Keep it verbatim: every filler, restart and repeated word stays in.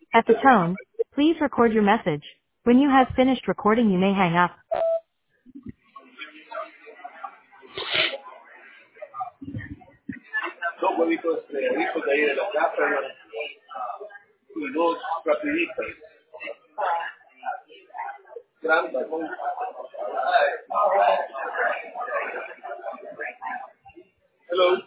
At the tone, please record your message. When you have finished recording, you may hang up. Dos huevitos estrelladitos de ahí de la casa y dos rapiditas. Grandes, ¿no? Hello.